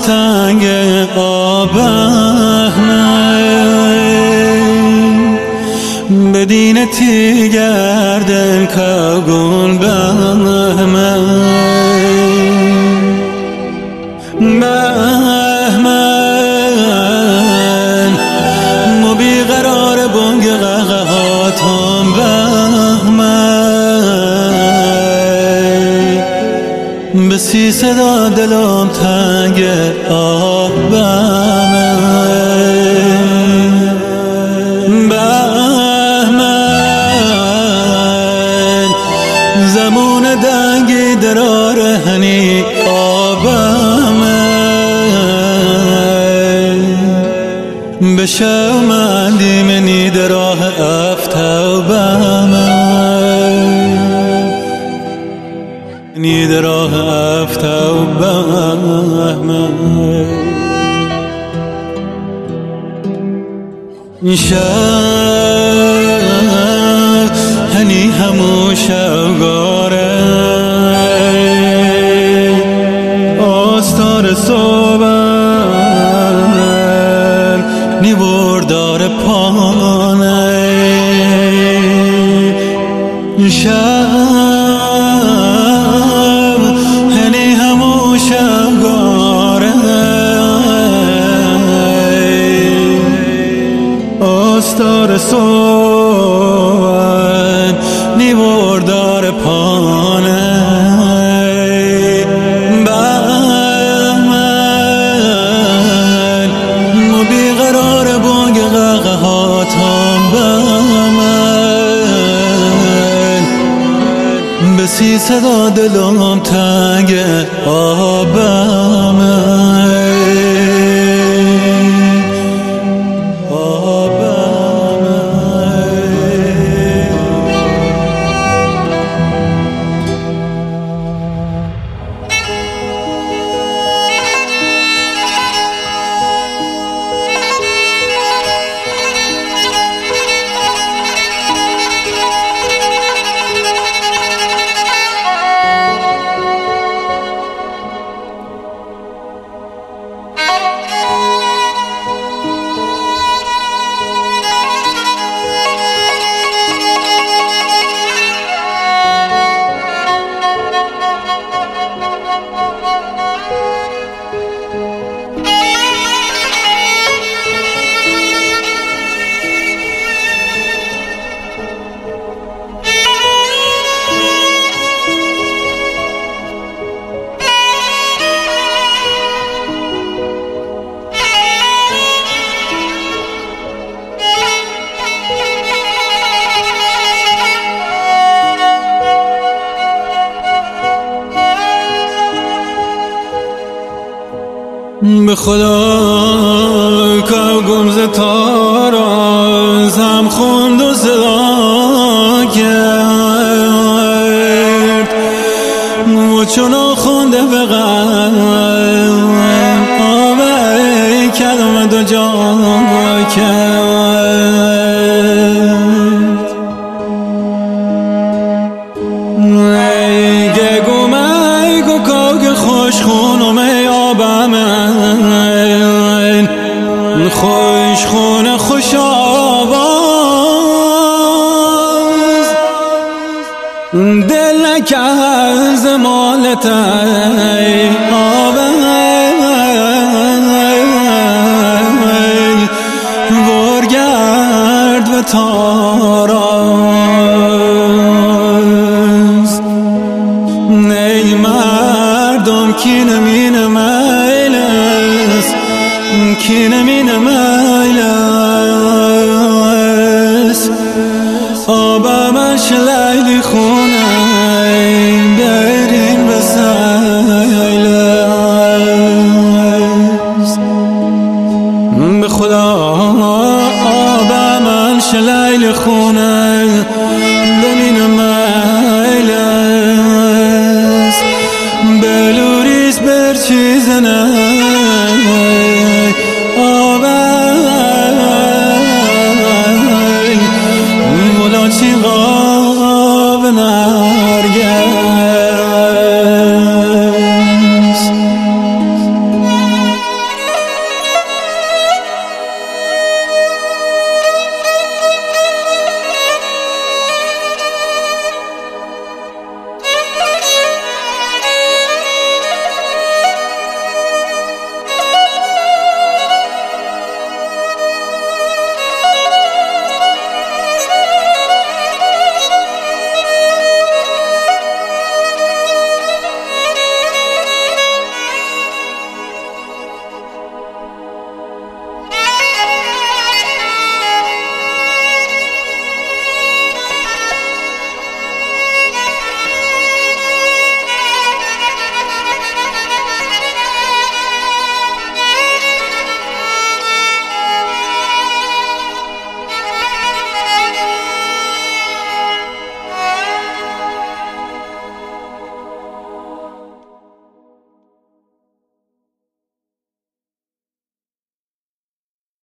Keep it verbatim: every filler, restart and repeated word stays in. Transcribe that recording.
تنگ آبه من بدینتی گردن کگون بهمن بهمن مو بیقرار بونگ قهقهاتم بهمن بسی صدا دلم تنگ آه بهمن بهمن زمون دنگی درار هنی آه بهمن بشو مندی منی در راه افتو بهمن نی در راه افتو بهمن شب هنی همو شوگاره آستار صبح نیوردار پانه شب هنی همو شوگاره آستار صبح نیوردار پانه بسی صدا دلم تنگ آبم به خدا که گمز تارا زم خوند و صدا کرد و چون خونده به قلب آبه کلمه دو جا کرد ایگه گو میگو که خوش خونم ای آبم خوش خونه خوش آواز دل نکرد زمالت ای آبم ورگرد و تاراز ای مردم کی نمین میلست کی نمین میلست آبا من شلیلی خونه برین بسیلست به خدا آبا من شلیلی خونه برین میلست بلوریس بر چیز نه